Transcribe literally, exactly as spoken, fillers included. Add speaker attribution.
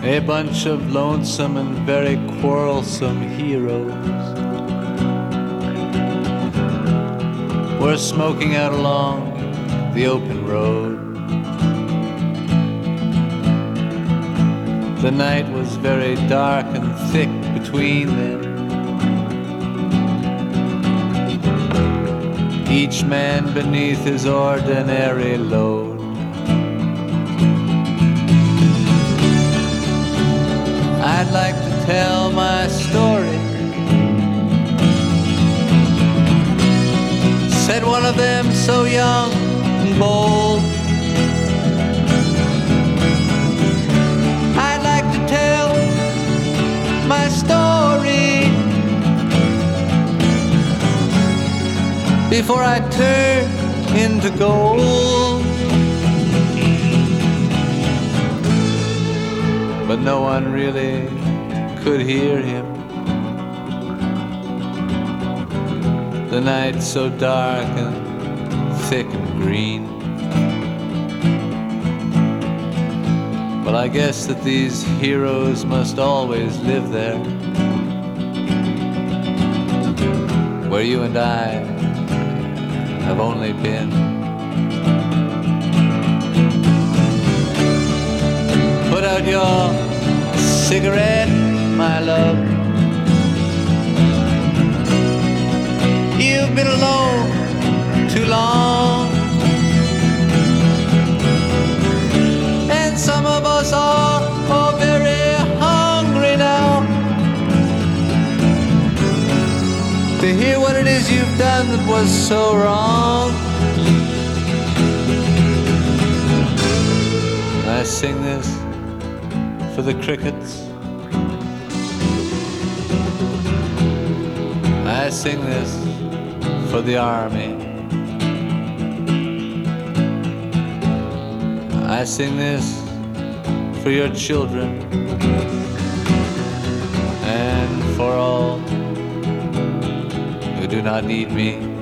Speaker 1: a bunch of lonesome and very quarrelsome heroes were smoking out along the open road. The night was very dark and thick between them. Each man beneath his ordinary load. I'd like to tell my story, said one of them so young and bold. I'd like to tell my story before I turn into gold. But no one really could hear him. The night so dark and thick and green. Well, I guess that these heroes must always live there, where you and I have only been. Put out your cigarette, my love. You've been alone too long, and some of us are all very hungry now to hear what it is you've done that was so wrong. I sing this for the crickets. I sing this for the army. I sing this for your children and for all who do not need me.